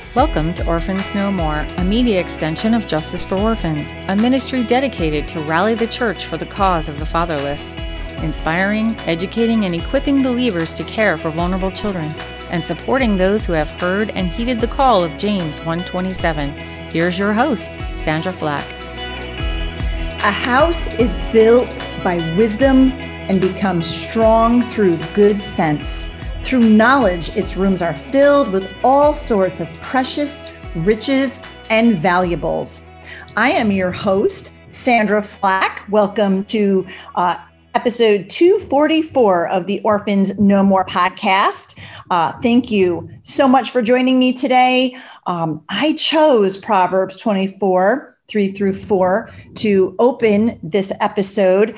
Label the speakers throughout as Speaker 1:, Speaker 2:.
Speaker 1: Welcome to Orphans No More, a media extension of Justice for Orphans, a ministry dedicated to rally the church for the cause of the fatherless, inspiring, educating, and equipping believers to care for vulnerable children, and supporting those who have heard and heeded the call of James 1:27. Here's your host, Sandra Flack.
Speaker 2: A house is built by wisdom and becomes strong through good sense. Through knowledge, its rooms are filled with all sorts of precious riches and valuables. I am your host, Sandra Flack. Welcome to episode 244 of the Orphans No More podcast. Thank you so much for joining me today. I chose Proverbs 24, 3 through 4 to open this episode.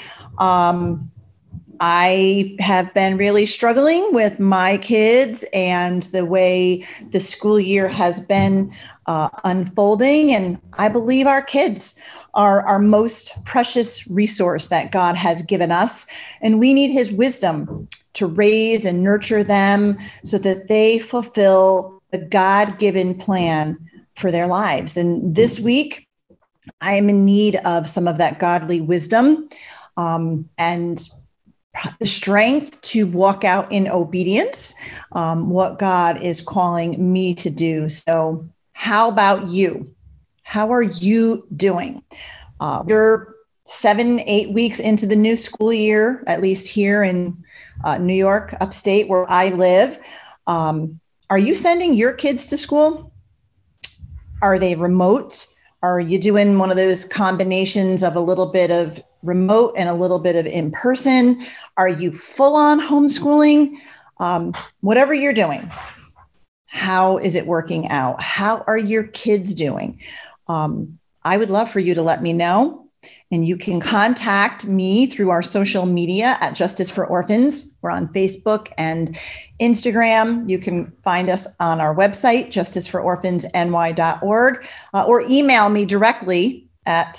Speaker 2: I have been really struggling with my kids and the way the school year has been unfolding. And I believe our kids are our most precious resource that God has given us. And we need his wisdom to raise and nurture them so that they fulfill the God-given plan for their lives. And this week, I am in need of some of that godly wisdom and the strength to walk out in obedience, what God is calling me to do. So how about you? How are you doing? You're 7-8 weeks into the new school year, at least here in New York, upstate where I live. Are you sending your kids to school? Are they remote? Are you doing one of those combinations of a little bit of remote and a little bit of in-person? Are you full on homeschooling? Whatever you're doing, how is it working out? How are your kids doing? I would love for you to let me know. And you can contact me through our social media at Justice for Orphans. We're on Facebook and Instagram. You can find us on our website, justicefororphansny.org, or email me directly at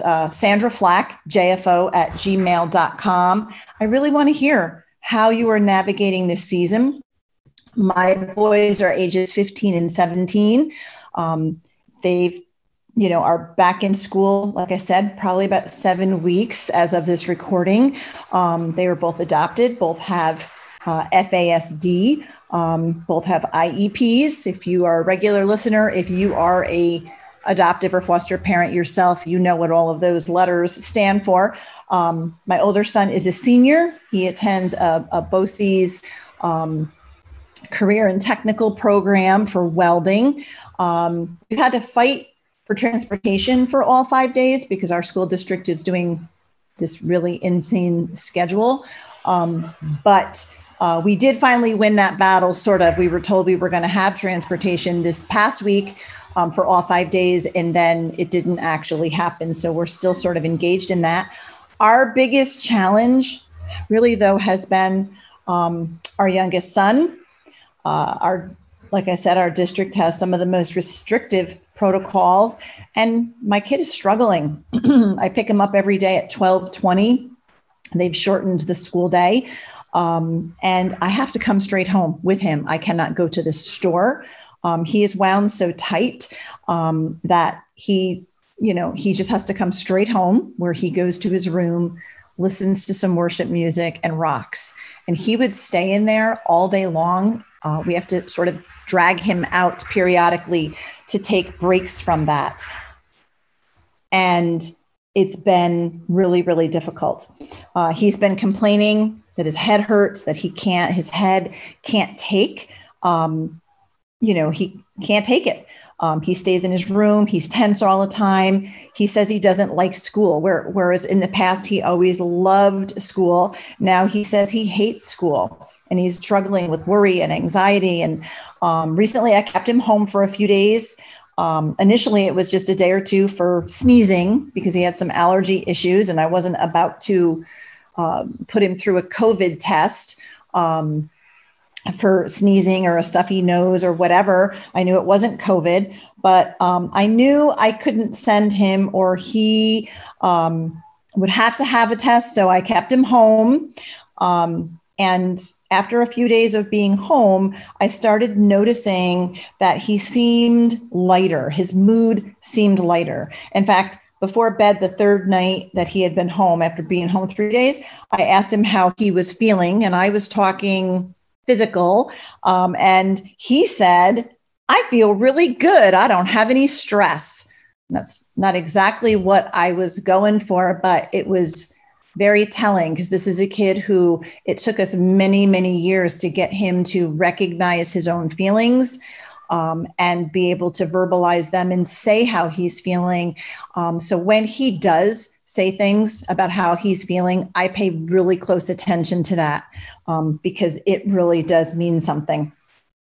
Speaker 2: sandraflack@gmail.com. I really want to hear how you are navigating this season. My boys are ages 15 and 17. They've are back in school, like I said, probably about 7 weeks as of this recording. They were both adopted, both have FASD, both have IEPs. If you are a regular listener, if you are a adoptive or foster parent yourself, you know what all of those letters stand for. My older son is a senior. He attends a BOCES career and technical program for welding. We had to fight for transportation for all 5 days because our school district is doing this really insane schedule. But we did finally win that battle, sort of. We were told we were going to have transportation this past week for all 5 days, and then it didn't actually happen. So we're still sort of engaged in that. Our biggest challenge really, though, has been our youngest son. Like I said, our district has some of the most restrictive protocols, and my kid is struggling. I pick him up every day at 12:20. They've shortened the school day, and I have to come straight home with him. I cannot go to the store. He is wound so tight that he just has to come straight home, where he goes to his room, listens to some worship music, and rocks. And he would stay in there all day long. We have to sort of drag him out periodically to take breaks from that. And it's been really, really difficult. He's been complaining that his head hurts, that his head can't take, he can't take it. He stays in his room. He's tense all the time. He says he doesn't like school, whereas in the past, he always loved school. Now he says he hates school, and he's struggling with worry and anxiety. And recently I kept him home for a few days. Initially, it was just a day or two for sneezing because he had some allergy issues, and I wasn't about to put him through a COVID test for sneezing or a stuffy nose or whatever. I knew it wasn't COVID, but I knew I couldn't send him, or he would have to have a test. So I kept him home. And after a few days of being home, I started noticing that he seemed lighter. His mood seemed lighter. In fact, before bed, the third night that he had been home after being home 3 days, I asked him how he was feeling. And I was talking physical. And he said, I feel really good. I don't have any stress. That's not exactly what I was going for, but it was very telling, because this is a kid who it took us many, many years to get him to recognize his own feelings, and be able to verbalize them and say how he's feeling. So when he does say things about how he's feeling, I pay really close attention to that, because it really does mean something.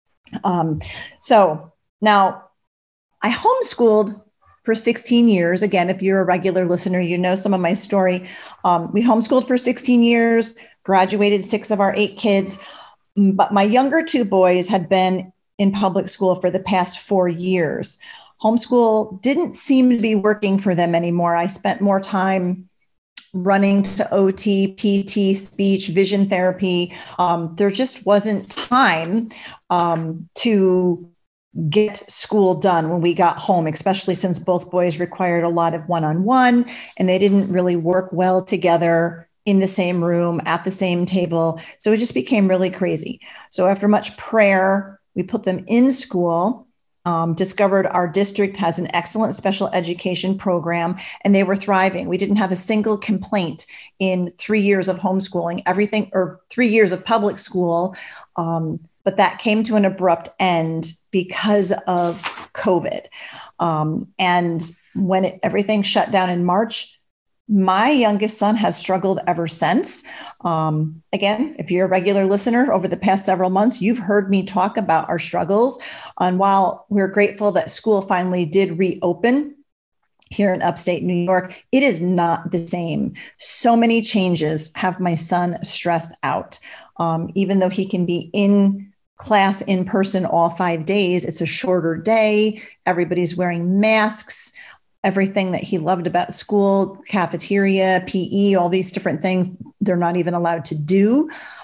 Speaker 2: So now I homeschooled for 16 years. Again, if you're a regular listener, you know some of my story. We homeschooled for 16 years, graduated 6 of our 8 kids, but my younger 2 boys had been in public school for the past 4 years. Homeschool didn't seem to be working for them anymore. I spent more time running to OT, PT, speech, vision therapy. There just wasn't time to get school done when we got home, especially since both boys required a lot of one-on-one, and they didn't really work well together in the same room at the same table. So it just became really crazy. So after much prayer, we put them in school, discovered our district has an excellent special education program, and they were thriving. We didn't have a single complaint in 3 years of homeschooling, or 3 years of public school. But that came to an abrupt end because of COVID. And when everything shut down in March, my youngest son has struggled ever since. Again, if you're a regular listener over the past several months, you've heard me talk about our struggles. And while we're grateful that school finally did reopen here in upstate New York, it is not the same. So many changes have my son stressed out. Even though he can be in class in person all 5 days, it's a shorter day. Everybody's wearing masks. Everything that he loved about school, cafeteria, PE, all these different things, they're not even allowed to do.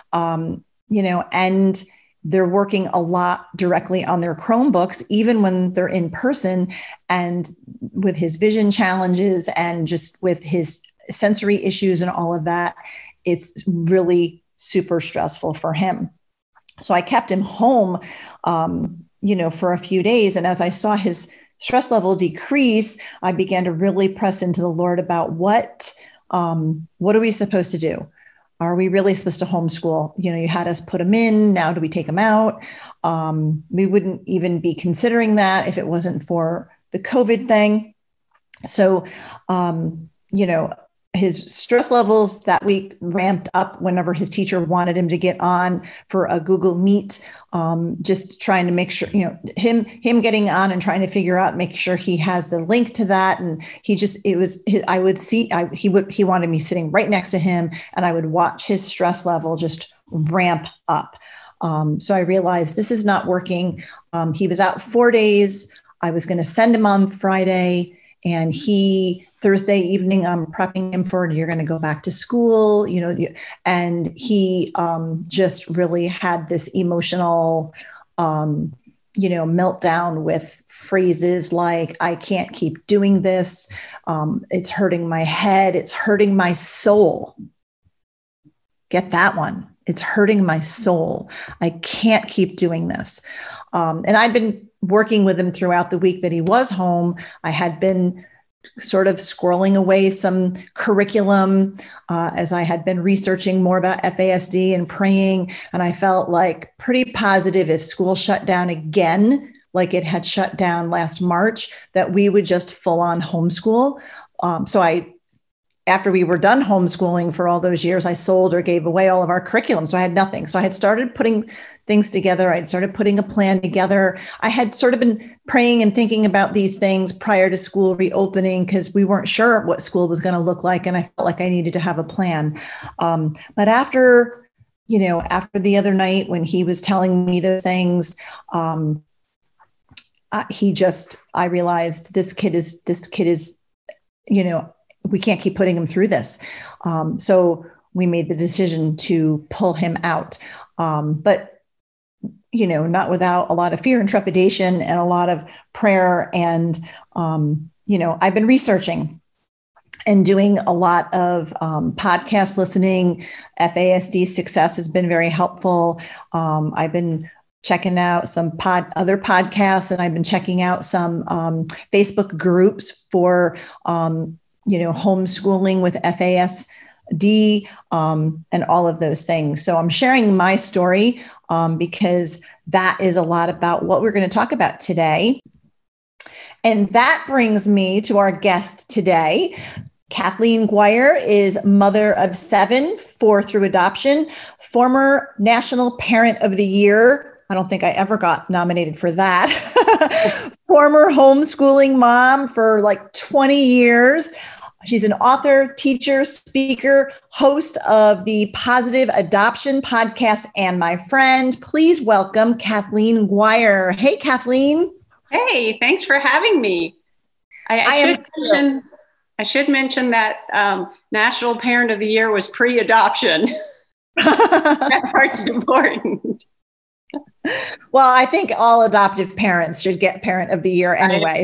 Speaker 2: And they're working a lot directly on their Chromebooks, even when they're in person. And with his vision challenges and just with his sensory issues and all of that, it's really super stressful for him. So I kept him home, for a few days. And as I saw his stress level decrease, I began to really press into the Lord about what are we supposed to do? Are we really supposed to homeschool? You had us put him in. Now do we take him out? We wouldn't even be considering that if it wasn't for the COVID thing. So, his stress levels that week ramped up whenever his teacher wanted him to get on for a Google Meet, just trying to make sure, him getting on and trying to figure out, make sure he has the link to that. And he wanted me sitting right next to him, and I would watch his stress level just ramp up. So I realized this is not working. He was out 4 days. I was going to send him on Friday, and Thursday evening, I'm prepping him for, you're going to go back to school, and he just really had this emotional, meltdown with phrases like, I can't keep doing this. It's hurting my head. It's hurting my soul. Get that one. It's hurting my soul. I can't keep doing this. And I've been working with him throughout the week that he was home. I had been sort of squirreling away some curriculum as I had been researching more about FASD and praying. And I felt like pretty positive if school shut down again, like it had shut down last March, that we would just full on homeschool. After we were done homeschooling for all those years, I sold or gave away all of our curriculum. So I had nothing. So I had started putting things together. I'd started putting a plan together. I had sort of been praying and thinking about these things prior to school reopening, because we weren't sure what school was going to look like. And I felt like I needed to have a plan. But after the other night when he was telling me those things, I realized this kid is, we can't keep putting him through this. So we made the decision to pull him out. But not without a lot of fear and trepidation and a lot of prayer. And, I've been researching and doing a lot of podcast listening. FASD Success has been very helpful. I've been checking out some other podcasts, and I've been checking out some Facebook groups for, homeschooling with FASD and all of those things. So I'm sharing my story because that is a lot about what we're going to talk about today. And that brings me to our guest today. Kathleen Guire is mother of 7, 4 through adoption, former National Parent of the Year. I don't think I ever got nominated for that. Former homeschooling mom for like 20 years. She's an author, teacher, speaker, host of the Positive Adoption Podcast, and my friend. Please welcome Kathleen Guire. Hey, Kathleen.
Speaker 3: Hey, thanks for having me. I should mention that National Parent of the Year was pre-adoption. That part's important.
Speaker 2: Well, I think all adoptive parents should get Parent of the Year anyway.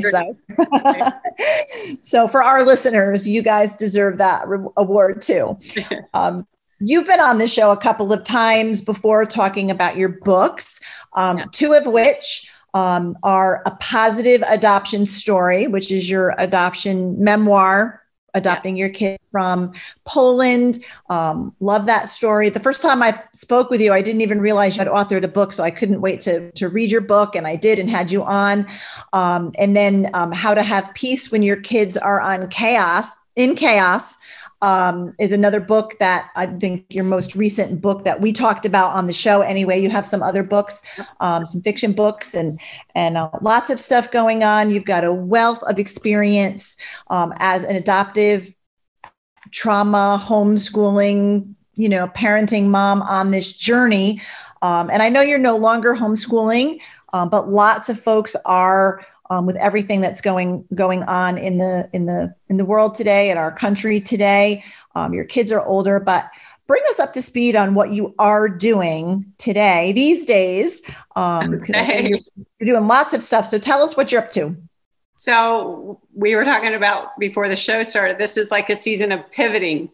Speaker 2: So for our listeners, you guys deserve that award too. You've been on the show a couple of times before talking about your books, 2 of which are A Positive Adoption Story, which is your adoption memoir, adopting your kids from Poland. Love that story. The first time I spoke with you, I didn't even realize you had authored a book, so I couldn't wait to read your book, and I did and had you on. And then How to Have Peace When Your Kids Are in Chaos. Is another book that I think your most recent book that we talked about on the show. Anyway, you have some other books, some fiction books and lots of stuff going on. You've got a wealth of experience as an adoptive, trauma, homeschooling, parenting mom on this journey. And I know you're no longer homeschooling, but lots of folks are. With everything that's going on in the world today, in our country today. Your kids are older, but bring us up to speed on what you are doing today, these days, because you're doing lots of stuff. So tell us what you're up to.
Speaker 3: So we were talking about before the show started, this is like a season of pivoting.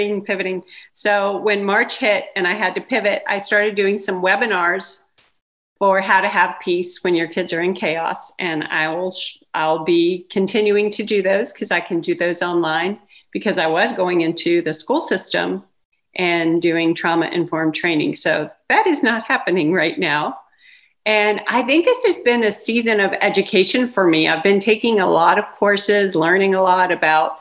Speaker 3: So when March hit and I had to pivot, I started doing some webinars for how to have peace when your kids are in chaos. And I'll be continuing to do those because I can do those online, because I was going into the school system and doing trauma-informed training. So that is not happening right now. And I think this has been a season of education for me. I've been taking a lot of courses, learning a lot about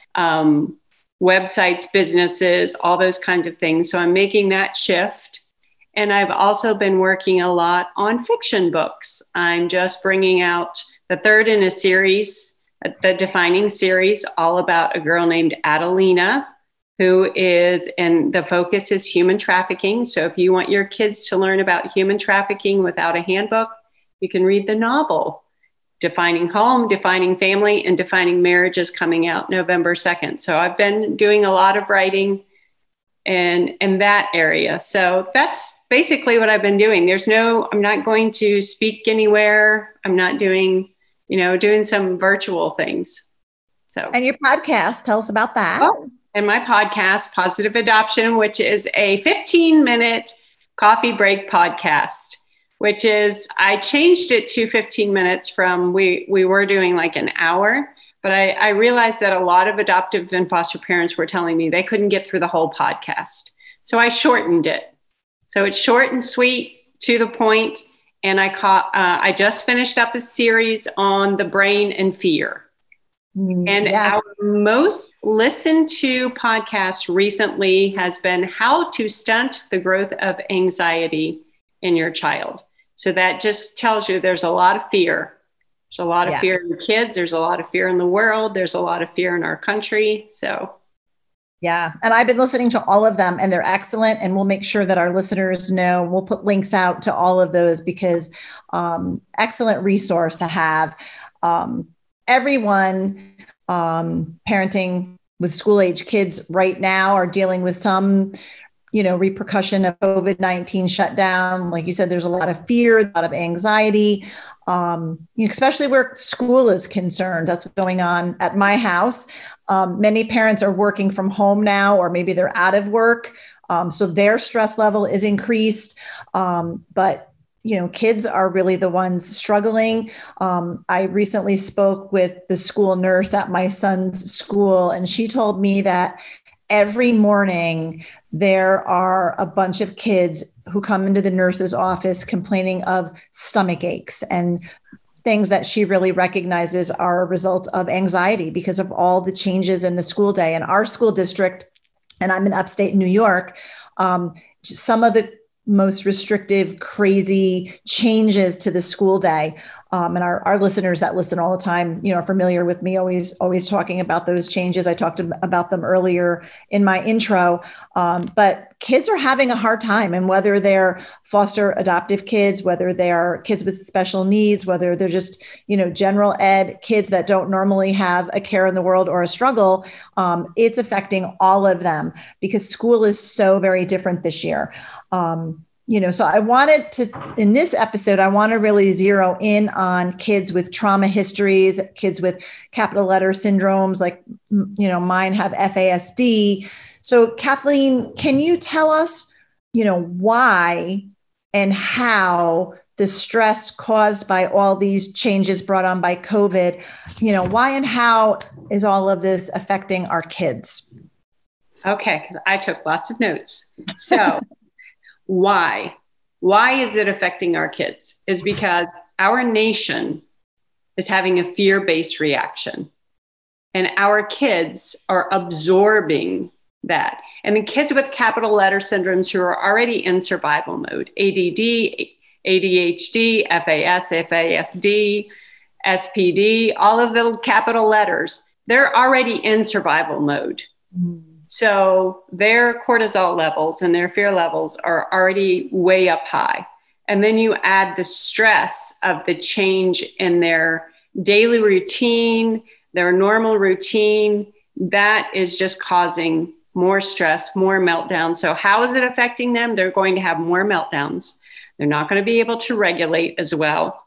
Speaker 3: websites, businesses, all those kinds of things. So I'm making that shift. And I've also been working a lot on fiction books. I'm just bringing out the 3rd in a series, the Defining series, all about a girl named Adelina, who is, and the focus is human trafficking. So if you want your kids to learn about human trafficking without a handbook, you can read the novel. Defining Home, Defining Family, and Defining Marriage is coming out November 2nd. So I've been doing a lot of writing in that area. So that's basically what I've been doing. I'm not going to speak anywhere. I'm not doing some virtual things. So,
Speaker 2: and your podcast, tell us about that.
Speaker 3: Oh, and my podcast, Positive Adoption, which is a 15-minute coffee break podcast, which is, I changed it to 15 minutes from, we were doing like an hour. But I realized that a lot of adoptive and foster parents were telling me they couldn't get through the whole podcast. So I shortened it. So it's short and sweet, to the point. And I just finished up a series on the brain and fear. And our most listened to podcast recently has been how to stunt the growth of anxiety in your child. So that just tells you there's a lot of fear. There's a lot of fear in the kids. There's a lot of fear in the world. There's a lot of fear in our country. So,
Speaker 2: yeah. And I've been listening to all of them and they're excellent. And we'll make sure that our listeners know, we'll put links out to all of those because excellent resource to have. Everyone, parenting, with school age kids right now are dealing with some, repercussion of COVID-19 shutdown. Like you said, there's a lot of fear, a lot of anxiety, especially where school is concerned. That's what's going on at my house. Many parents are working from home now, or maybe they're out of work. So their stress level is increased. But kids are really the ones struggling. I recently spoke with the school nurse at my son's school, and she told me that every morning there are a bunch of kids who come into the nurse's office complaining of stomach aches and things that she really recognizes are a result of anxiety because of all the changes in the school day. And our school district, and I'm in upstate New York, some of the most restrictive, crazy changes to the school day. And our listeners that listen all the time, are familiar with me, always talking about those changes. I talked about them earlier in my intro, but kids are having a hard time. And whether they're foster adoptive kids, whether they are kids with special needs, whether they're just, general ed kids that don't normally have a care in the world or a struggle, it's affecting all of them because school is so very different this year. So I wanted to, in this episode, I want to really zero in on kids with trauma histories, kids with capital letter syndromes, like, mine have FASD. So Kathleen, can you tell us, why and how the stress caused by all these changes brought on by COVID, why and how is all of this affecting our kids?
Speaker 3: Okay, because I took lots of notes. So why is it affecting our kids? Is because our nation is having a fear-based reaction, and our kids are absorbing that. And the kids with capital letter syndromes who are already in survival mode, ADD, ADHD, FAS, FASD, SPD, all of the capital letters, they're already in survival mode. So their cortisol levels and their fear levels are already way up high. And then you add the stress of the change in their daily routine, their normal routine, that is just causing more stress, more meltdowns. So how is it affecting them? They're going to have more meltdowns. They're not going to be able to regulate as well.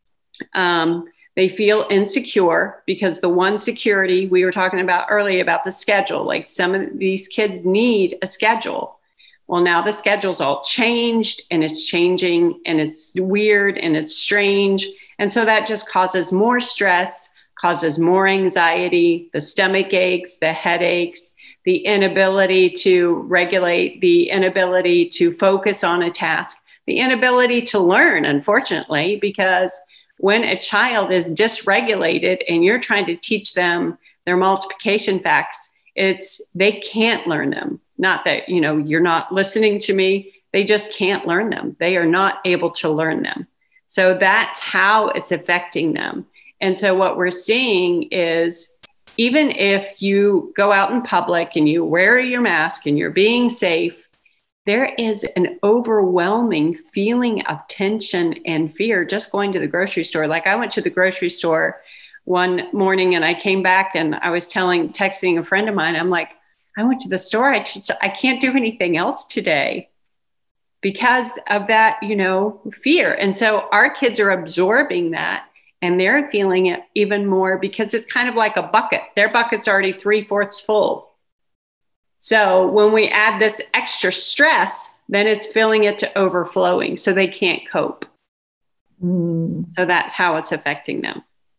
Speaker 3: They feel insecure because the one security we were talking about earlier about the schedule, like some of these kids need a schedule. Well, now the schedule's all changed and it's changing and it's weird and it's strange. And so that just causes more stress, causes more anxiety, the stomach aches, the headaches, the inability to regulate, the inability to focus on a task, the inability to learn, unfortunately, because when a child is dysregulated and you're trying to teach them their multiplication facts, they can't learn them. Not that, you're not listening to me. They just can't learn them. They are not able to learn them. So that's how it's affecting them. And so what we're seeing is even if you go out in public and you wear your mask and you're being safe, there is an overwhelming feeling of tension and fear just going to the grocery store. Like I went to the grocery store one morning and I came back and I was texting a friend of mine. I'm like, I went to the store. I can't do anything else today because of that, fear. And so our kids are absorbing that and they're feeling it even more because it's kind of like a bucket. Their bucket's already 3/4 full. So when we add this extra stress, then it's filling it to overflowing. So they can't cope. So that's how it's affecting them.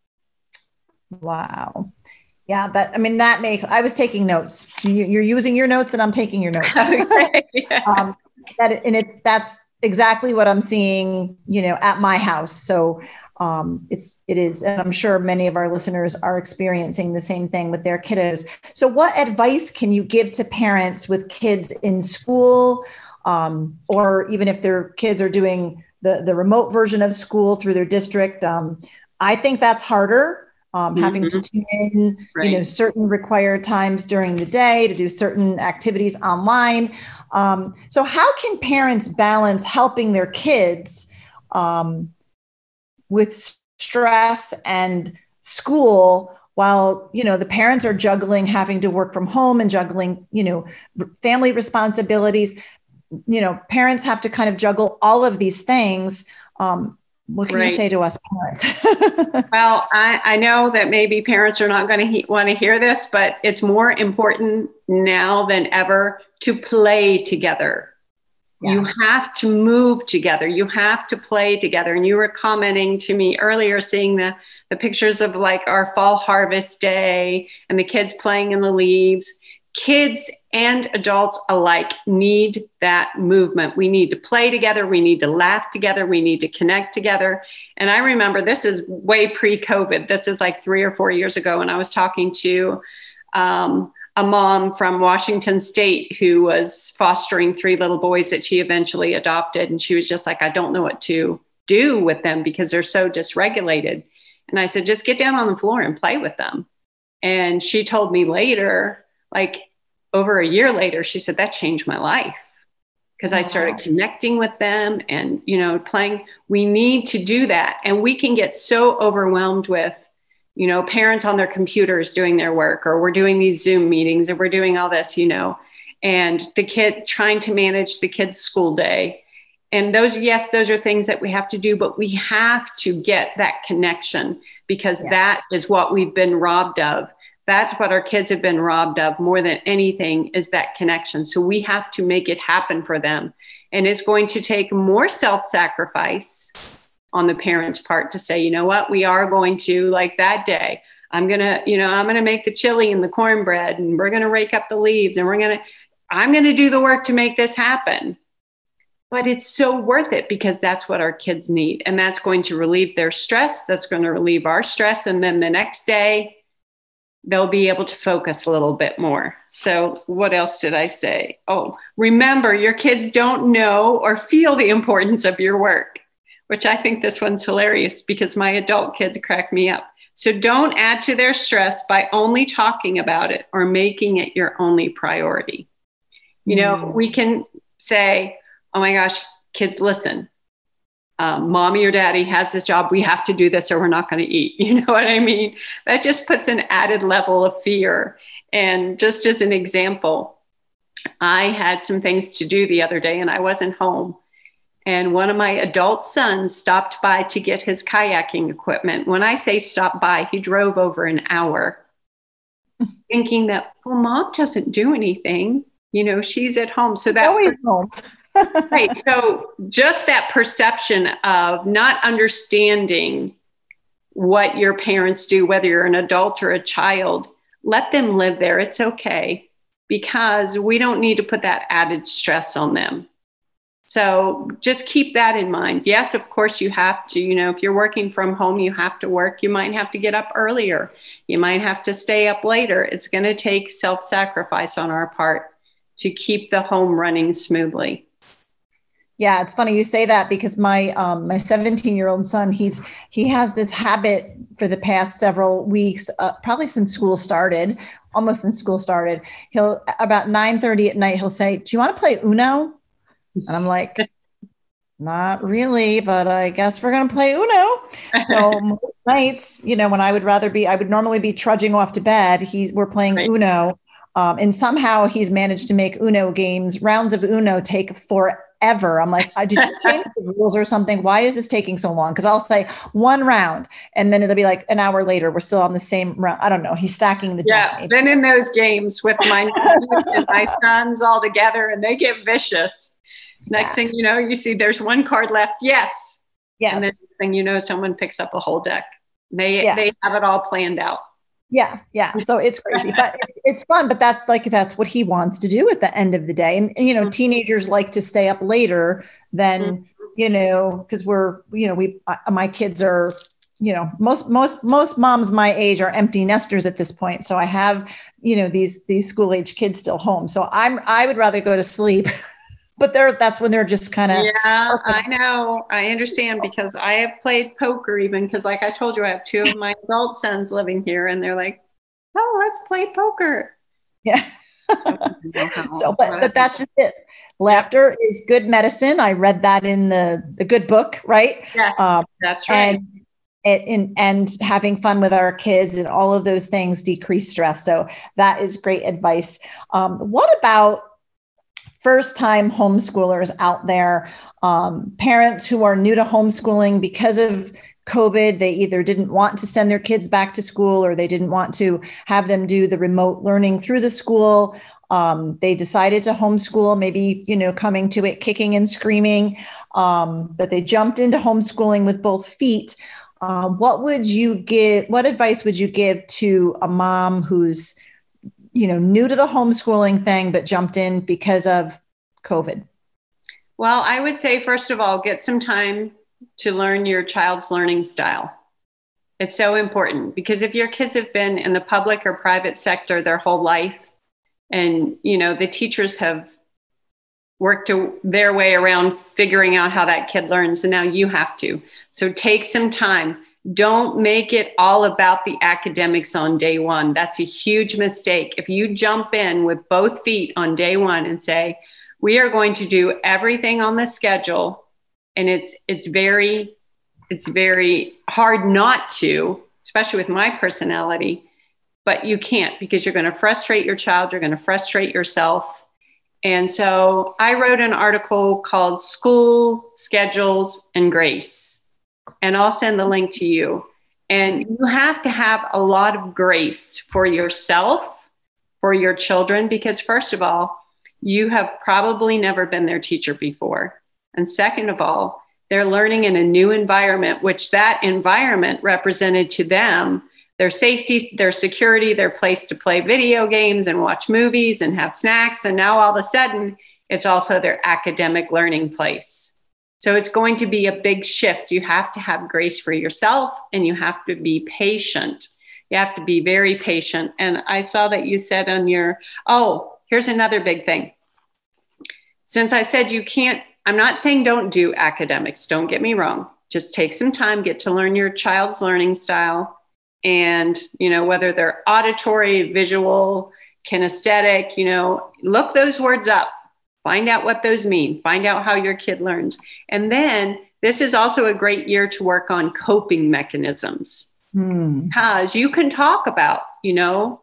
Speaker 2: Wow. Yeah. That makes, I was taking notes. So you're using your notes and I'm taking your notes.
Speaker 3: Okay. Yeah.
Speaker 2: That's exactly what I'm seeing, at my house. So it is, and I'm sure many of our listeners are experiencing the same thing with their kiddos. So what advice can you give to parents with kids in school, or even if their kids are doing the remote version of school through their district? I think that's harder, having to tune in,
Speaker 3: right.
Speaker 2: Certain required times during the day to do certain activities online. So how can parents balance helping their kids with stress and school while, the parents are juggling having to work from home and juggling, family responsibilities, parents have to kind of juggle all of these things. What can you say to us parents?
Speaker 3: Well, I know that maybe parents are not going to want to hear this, but it's more important now than ever to play together. Yes. You have to move together. You have to play together. And you were commenting to me earlier, seeing the pictures of like our fall harvest day and the kids playing in the leaves. Kids and adults alike need that movement. We need to play together. We need to laugh together. We need to connect together. And I remember this is way pre-COVID. This is like 3 or 4 years ago. And I was talking to a mom from Washington State who was fostering 3 little boys that she eventually adopted. And she was just like, I don't know what to do with them because they're so dysregulated. And I said, just get down on the floor and play with them. And she told me later, like over a year later, she said, that changed my life because I started connecting with them and, playing. We need to do that. And we can get so overwhelmed with, parents on their computers doing their work, or we're doing these Zoom meetings, or we're doing all this, and the kid trying to manage the kid's school day. And those are things that we have to do, but we have to get that connection because that is what we've been robbed of. That's what our kids have been robbed of more than anything is that connection. So we have to make it happen for them. And it's going to take more self-sacrifice on the parents' part to say, you know what, we are going to, like that day, I'm going to make the chili and the cornbread and we're going to rake up the leaves and I'm going to do the work to make this happen. But it's so worth it because that's what our kids need. And that's going to relieve their stress. That's going to relieve our stress. And then the next day, they'll be able to focus a little bit more. So what else did I say? Oh, remember, your kids don't know or feel the importance of your work, which I think this one's hilarious because my adult kids crack me up. So don't add to their stress by only talking about it or making it your only priority. We can say, oh my gosh, kids, listen. Mommy or daddy has this job. We have to do this or we're not going to eat. You know what I mean? That just puts an added level of fear. And just as an example, I had some things to do the other day and I wasn't home. And one of my adult sons stopped by to get his kayaking equipment. When I say stop by, he drove over an hour thinking that, well, mom doesn't do anything. She's at home. So that
Speaker 2: always home.
Speaker 3: Right. So just that perception of not understanding what your parents do, whether you're an adult or a child, let them live there. It's okay because we don't need to put that added stress on them. So just keep that in mind. Yes, of course you have to, if you're working from home, you have to work. You might have to get up earlier. You might have to stay up later. It's going to take self-sacrifice on our part to keep the home running smoothly.
Speaker 2: Yeah, it's funny you say that because my 17-year-old son, he has this habit for the past several weeks, probably since school started, almost since school started. He'll about 9:30 at night, he'll say, "Do you want to play Uno?" And I'm like, "Not really, but I guess we're going to play Uno." So most nights, when I would normally be trudging off to bed. We're playing Uno. And somehow he's managed to make Uno rounds of Uno take forever. I'm like, did you change the rules or something? Why is this taking so long? Because I'll say 1 round and then it'll be like an hour later. We're still on the same round. I don't know. He's stacking the deck.
Speaker 3: Yeah, been in those games with my nephews and my sons all together and they get vicious. Next thing you know, you see there's 1 card left. Yes. And then next thing someone picks up a whole deck. They have it all planned out.
Speaker 2: Yeah. So it's crazy, but it's fun, but that's what he wants to do at the end of the day. And, teenagers like to stay up later than, because my kids are, most moms my age are empty nesters at this point. So I have, these school age kids still home. So I would rather go to sleep, but that's when they're just kind of.
Speaker 3: Yeah, I know. I understand because I have played poker even because like I told you, I have 2 of my adult sons living here and they're like, oh, let's play poker.
Speaker 2: Yeah. So, but that's just it. Laughter is good medicine. I read that in the good book, right?
Speaker 3: Yes, that's right.
Speaker 2: and having fun with our kids and all of those things decrease stress. So that is great advice. What about first-time homeschoolers out there, parents who are new to homeschooling because of COVID? They either didn't want to send their kids back to school, or they didn't want to have them do the remote learning through the school. They decided to homeschool, maybe, coming to it kicking and screaming, but they jumped into homeschooling with both feet. What advice would you give to a mom who's, new to the homeschooling thing, but jumped in because of COVID?
Speaker 3: Well, I would say, first of all, get some time to learn your child's learning style. It's so important, because if your kids have been in the public or private sector their whole life, and, the teachers have worked their way around figuring out how that kid learns, and now you have to. So take some time. Don't make it all about the academics on day one. That's a huge mistake. If you jump in with both feet on day one and say, we are going to do everything on the schedule, and it's very hard not to, especially with my personality, but you can't, because you're going to frustrate your child. You're going to frustrate yourself. And so I wrote an article called School, Schedules, and Grace. And I'll send the link to you. And you have to have a lot of grace for yourself, for your children, because first of all, you have probably never been their teacher before. And second of all, they're learning in a new environment, which that environment represented to them their safety, their security, their place to play video games and watch movies and have snacks. And now all of a sudden, it's also their academic learning place. So it's going to be a big shift. You have to have grace for yourself, and you have to be patient. You have to be very patient. And I saw that you said on here's another big thing. Since I said I'm not saying don't do academics. Don't get me wrong. Just take some time, get to learn your child's learning style. And, whether they're auditory, visual, kinesthetic, look those words up, find out what those mean, find out how your kid learns. And then this is also a great year to work on coping mechanisms, because you can talk about, you're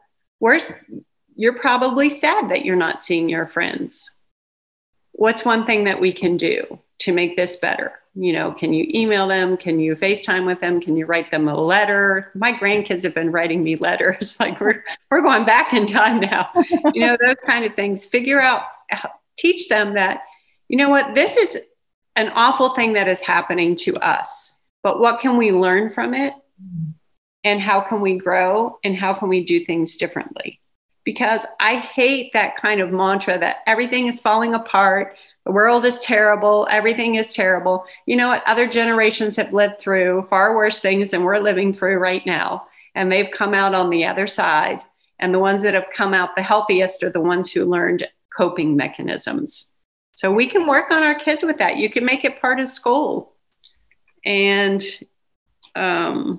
Speaker 3: probably sad that you're not seeing your friends. What's one thing that we can do to make this better? Can you email them? Can you FaceTime with them? Can you write them a letter? My grandkids have been writing me letters. Like we're going back in time now, those kind of things. Figure out, teach them that, this is an awful thing that is happening to us, but what can we learn from it? And how can we grow? And how can we do things differently? Because I hate that kind of mantra that everything is falling apart. The world is terrible. Everything is terrible. You know what? Other generations have lived through far worse things than we're living through right now. And they've come out on the other side. And the ones that have come out the healthiest are the ones who learned coping mechanisms. So we can work on our kids with that. You can make it part of school. And Homeschooling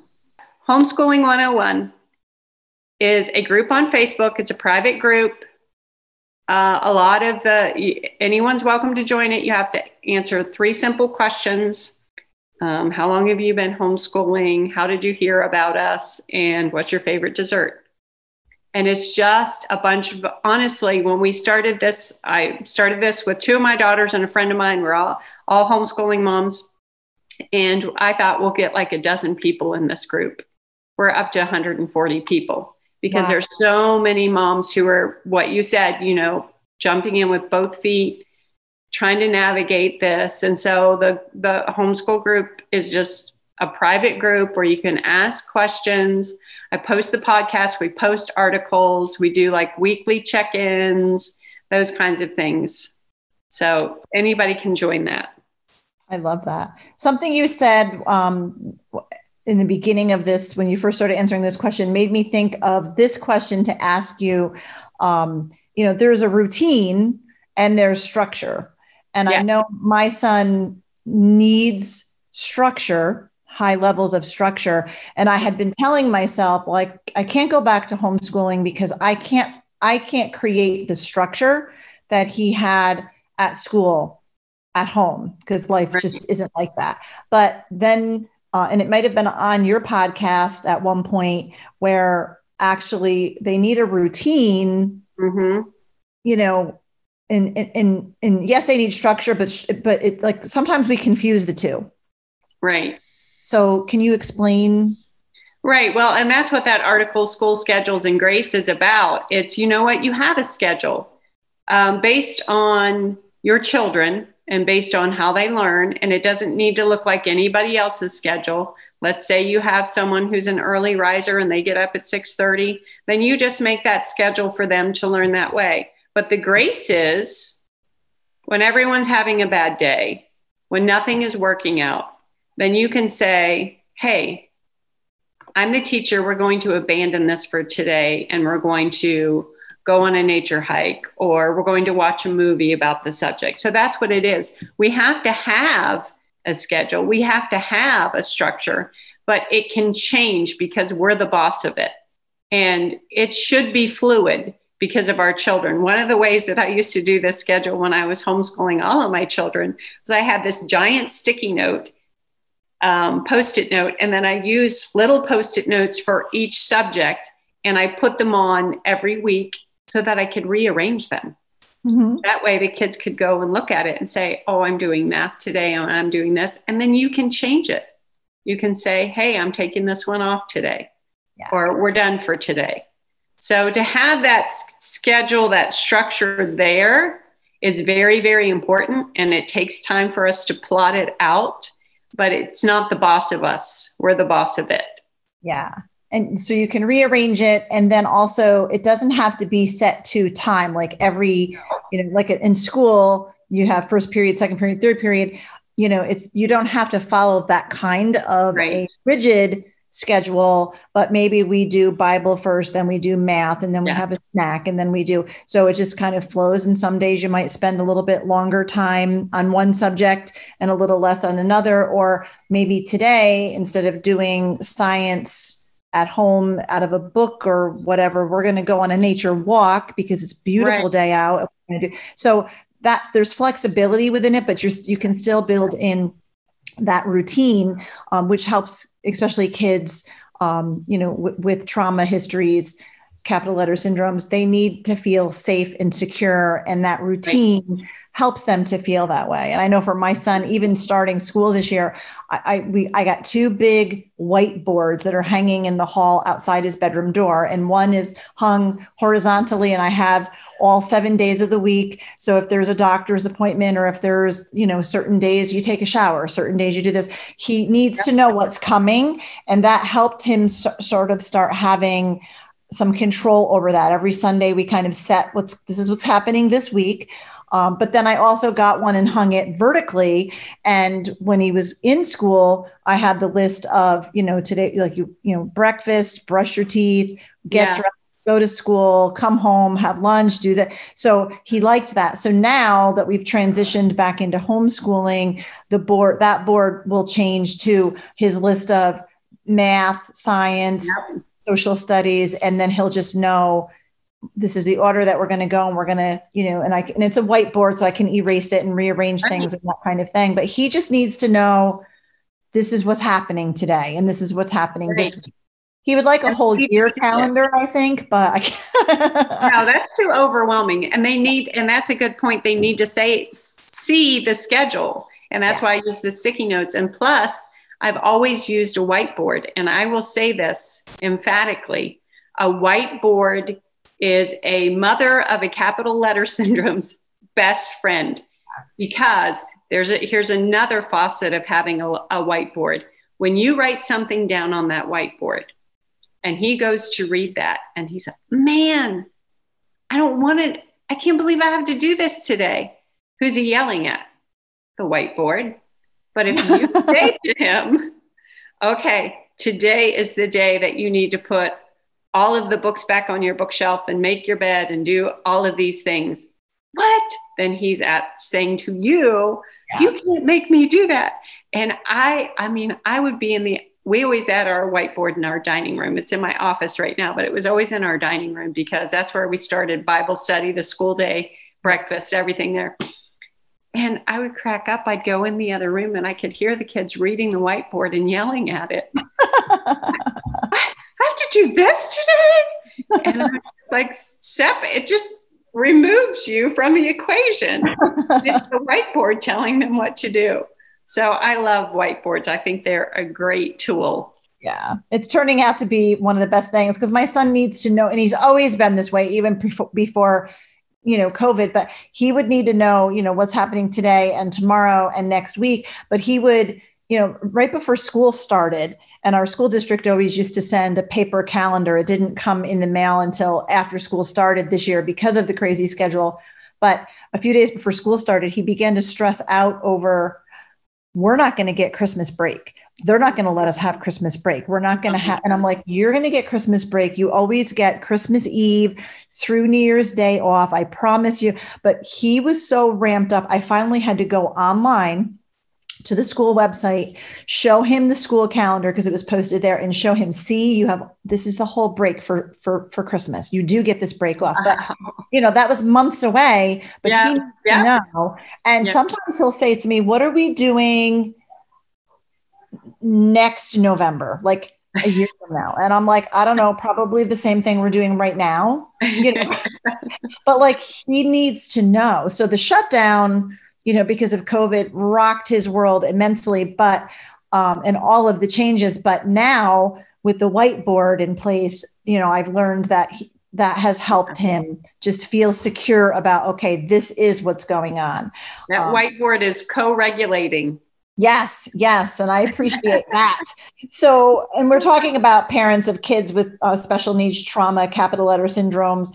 Speaker 3: 101 is a group on Facebook. It's a private group. Anyone's welcome to join it. You have to answer 3 simple questions. How long have you been homeschooling? How did you hear about us? And what's your favorite dessert? And it's just a bunch of, honestly, when we started this, I started this with 2 of my daughters and a friend of mine. We're all homeschooling moms. And I thought we'll get like a dozen people in this group. We're up to 140 people. Because there's so many moms who are, what you said, jumping in with both feet, trying to navigate this. And so the homeschool group is just a private group where you can ask questions. I post the podcast, we post articles, we do like weekly check-ins, those kinds of things. So anybody can join that.
Speaker 2: I love that. Something you said in the beginning of this, when you first started answering this question, made me think of this question to ask you. There's a routine and there's structure. And I know my son needs structure, high levels of structure. And I had been telling myself, like, I can't go back to homeschooling because I can't create the structure that he had at school, at home, because life just isn't like that. But then and it might have been on your podcast at one point, where actually they need a routine, you know, and yes, they need structure, but it, like, sometimes we confuse the two.
Speaker 3: Right.
Speaker 2: So can you explain?
Speaker 3: Right. Well, and that's what that article, School Schedules and Grace, is about. It's, you know what, you have a schedule based on your children and based on how they learn. And it doesn't need to look like anybody else's schedule. Let's say you have someone who's an early riser and they get up at 6:30, then you just make that schedule for them to learn that way. But the grace is when everyone's having a bad day, when nothing is working out, then you can say, hey, I'm the teacher. We're going to abandon this for today, and we're going to go on a nature hike, or we're going to watch a movie about the subject. So that's what it is. We have to have a schedule. We have to have a structure, but it can change because we're the boss of it. And it should be fluid because of our children. One of the ways that I used to do this schedule when I was homeschooling all of my children was I had this giant sticky note, Post-it note, and then I used little Post-it notes for each subject, and I put them on every week so that I could rearrange them. That way the kids could go and look at it and say, oh, I'm doing math today, and I'm doing this. And then you can change it. You can say, hey, I'm taking this one off today, or we're done for today. So to have that schedule, that structure there is very, very important. And it takes time for us to plot it out, but it's not the boss of us. We're the boss of it.
Speaker 2: Yeah. And so you can rearrange it. And then also it doesn't have to be set to time. Like every, you know, like in school, you have first period, second period, third period, you know, you don't have to follow that kind of a rigid schedule, but maybe we do Bible first, then we do math, and then we have a snack, and then we do, so it just kind of flows. And some days you might spend a little bit longer time on one subject and a little less on another. Or maybe today, instead of doing science at home out of a book or whatever, we're going to go on a nature walk because it's a beautiful day out. So that there's flexibility within it, but you can still build in that routine, which helps, especially kids, you know, with trauma histories, capital letter syndromes. They need to feel safe and secure, and that routine helps them to feel that way. And I know for my son, even starting school this year, I got two big whiteboards that are hanging in the hall outside his bedroom door. And one is hung horizontally, and I have all 7 days of the week. So if there's a doctor's appointment, or if there's, you know, certain days you take a shower, certain days you do this, he needs to know what's coming. And that helped him sort of start having some control over that. Every Sunday we kind of set this is what's happening this week. But then I also got one and hung it vertically. And when he was in school, I had the list of, you know, today, like, you know, breakfast, brush your teeth, get dressed, go to school, come home, have lunch, do that. So he liked that. So now that we've transitioned back into homeschooling, that board will change to his list of math, science, social studies, and then he'll just know this is the order that we're going to go, and we're going to, you know, and it's a whiteboard, so I can erase it and rearrange things and that kind of thing. But he just needs to know this is what's happening today, and this is what's happening this week. He would like a whole year calendar, I think, but I can't.
Speaker 3: No, that's too overwhelming. And and that's a good point. They need to see the schedule. And that's why I use the sticky notes. And plus, I've always used a whiteboard. And I will say this emphatically, a whiteboard is a mother of a capital letter syndrome's best friend, because here's another facet of having a whiteboard. When you write something down on that whiteboard and he goes to read that and he said, man, I can't believe I have to do this today. Who's he yelling at? The whiteboard. But if you say to him, okay, today is the day that you need to put all of the books back on your bookshelf and make your bed and do all of these things. What? Then he's saying to you, you can't make me do that. And I mean, I would be we always had our whiteboard in our dining room. It's in my office right now, but it was always in our dining room because that's where we started Bible study, the school day, breakfast, everything there. And I would crack up. I'd go in the other room and I could hear the kids reading the whiteboard and yelling at it. I have to do this today. And I was just like, it just removes you from the equation. It's the whiteboard telling them what to do. So I love whiteboards. I think they're a great tool.
Speaker 2: Yeah, it's turning out to be one of the best things because my son needs to know, and he's always been this way, even before COVID, but he would need to know, what's happening today and tomorrow and next week. But he would, right before school started, and our school district always used to send a paper calendar. It didn't come in the mail until after school started this year because of the crazy schedule. But a few days before school started, he began to stress out over, we're not going to get Christmas break. They're not going to let us have Christmas break. We're not going to have, and I'm like, you're going to get Christmas break. You always get Christmas Eve through New Year's Day off. I promise you. But he was so ramped up. I finally had to go online to the school website, show him the school calendar because it was posted there, and show him, see, this is the whole break for Christmas. You do get this break off. But, that was months away, but he needs to know. And sometimes he'll say to me, what are we doing next November? Like a year from now. And I'm like, I don't know, probably the same thing we're doing right now, but like he needs to know. So the shutdown, because of COVID, rocked his world immensely, but, and all of the changes, but now with the whiteboard in place, I've learned that that has helped him just feel secure about, okay, this is what's going on.
Speaker 3: That whiteboard is co-regulating.
Speaker 2: Yes. And I appreciate that. So, and we're talking about parents of kids with special needs, trauma, capital letter syndromes.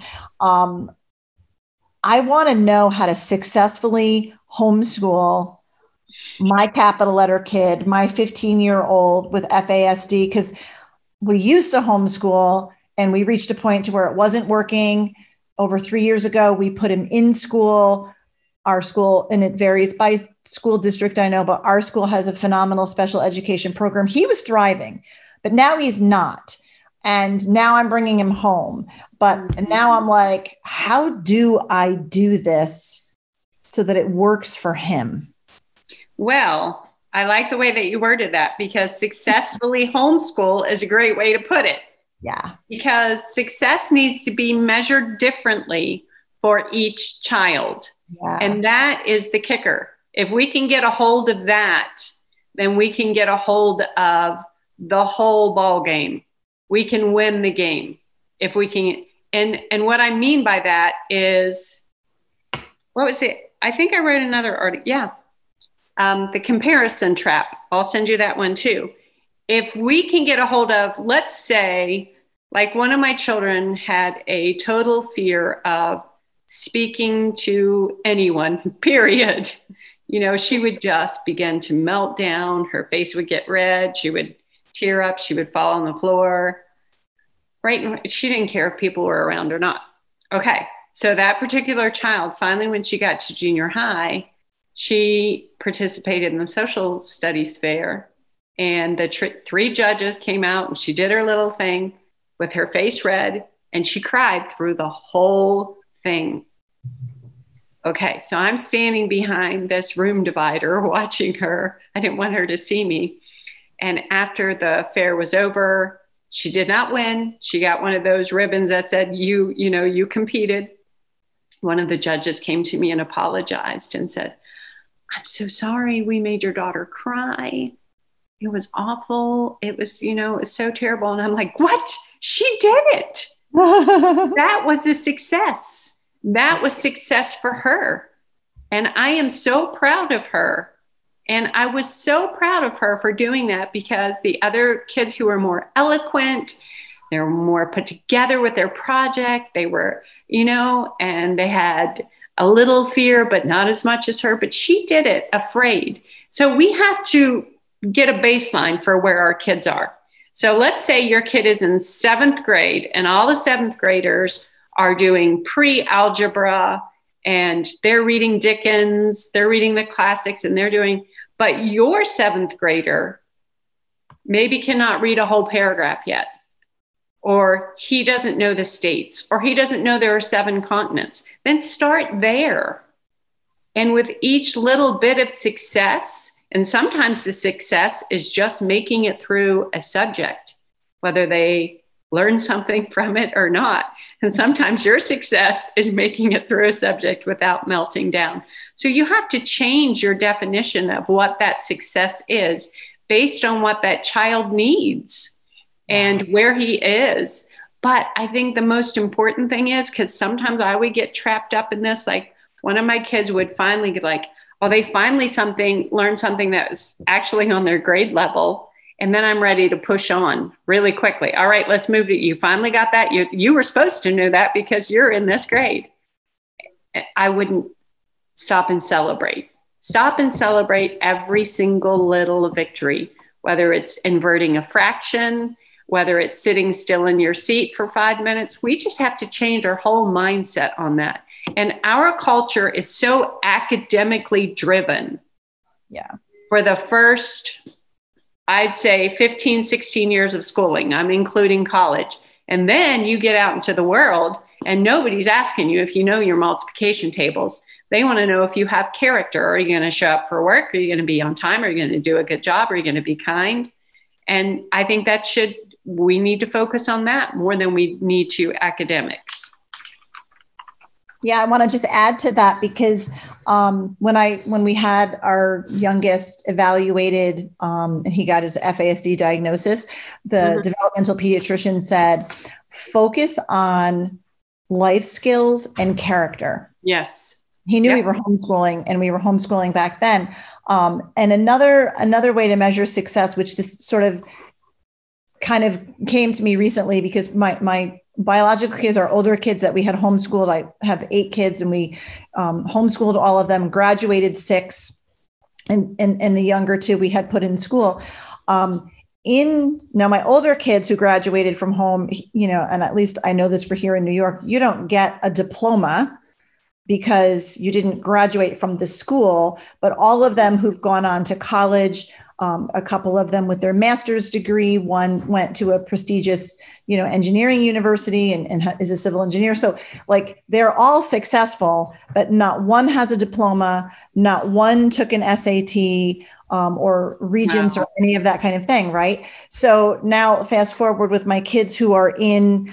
Speaker 2: I want to know how to successfully homeschool my capital letter kid, my 15-year-old with FASD, because we used to homeschool and we reached a point to where it wasn't working. Over 3 years ago, we put him in school. Our school, and it varies by school district, I know, but our school has a phenomenal special education program. He was thriving, but now he's not. And now I'm bringing him home. And now I'm like, how do I do this so that it works for him?
Speaker 3: Well, I like the way that you worded that, because successfully homeschool is a great way to put it.
Speaker 2: Yeah.
Speaker 3: Because success needs to be measured differently for each child.
Speaker 2: Yeah.
Speaker 3: And that is the kicker. If we can get a hold of that, then we can get a hold of the whole ball game. We can win the game if we can. And what I mean by that is, what was it? I think I wrote another article. Yeah. The comparison trap. I'll send you that one too. If we can get a hold of, let's say, like one of my children had a total fear of speaking to anyone, period. She would just begin to melt down. Her face would get red. She would tear up. She would fall on the floor. Right? She didn't care if people were around or not. Okay. So that particular child, finally, when she got to junior high, she participated in the social studies fair. And the three judges came out and she did her little thing with her face red, and she cried through the whole thing. Okay, so I'm standing behind this room divider watching her. I didn't want her to see me. And after the fair was over, she did not win. She got one of those ribbons that said, you competed. One of the judges came to me and apologized and said, I'm so sorry we made your daughter cry. It was awful. It was, it was so terrible. And I'm like, what? She did it. That was a success. That was success for her. And I am so proud of her. And I was so proud of her for doing that, because the other kids who were more eloquent, they were more put together with their project. They were, and they had a little fear, but not as much as her. But she did it afraid. So we have to get a baseline for where our kids are. So let's say your kid is in 7th grade and all the 7th graders are doing pre-algebra and they're reading Dickens, they're reading the classics and but your 7th grader maybe cannot read a whole paragraph yet, or he doesn't know the states, or he doesn't know there are 7 continents. Then start there And with each little bit of success, and sometimes the success is just making it through a subject, whether they learn something from it or not. And sometimes your success is making it through a subject without melting down. So you have to change your definition of what that success is based on what that child needs and where he is. But I think the most important thing is, because sometimes I would get trapped up in this, like one of my kids would finally get like, oh, they finally learned something that was actually on their grade level. And then I'm ready to push on really quickly. All right, let's move to, you finally got that. You were supposed to know that because you're in this grade. I wouldn't stop and celebrate. Stop and celebrate every single little victory, whether it's inverting a fraction, whether it's sitting still in your seat for 5 minutes. We just have to change our whole mindset on that. And our culture is so academically driven.
Speaker 2: Yeah.
Speaker 3: For the first, I'd say 15, 16 years of schooling, I'm including college. And then you get out into the world and nobody's asking you if you know your multiplication tables. They want to know if you have character. Are you going to show up for work? Are you going to be on time? Are you going to do a good job? Are you going to be kind? And I think we need to focus on that more than we need to academics.
Speaker 2: Yeah, I want to just add to that because when we had our youngest evaluated and he got his FASD diagnosis, the developmental pediatrician said, focus on life skills and character.
Speaker 3: Yes.
Speaker 2: He knew we were homeschooling and we were homeschooling back then. And another way to measure success, which this sort of kind of came to me recently because my biological kids are older kids that we had homeschooled. I have 8 kids and we homeschooled all of them, graduated 6 and the younger 2 we had put in school. Now my older kids who graduated from home, and at least I know this for here in New York, you don't get a diploma because you didn't graduate from the school, but all of them who've gone on to college, a couple of them with their master's degree, one went to a prestigious, engineering university and is a civil engineer. So like they're all successful, but not one has a diploma, not one took an SAT or Regents or any of that kind of thing. Right. So now fast forward with my kids who are in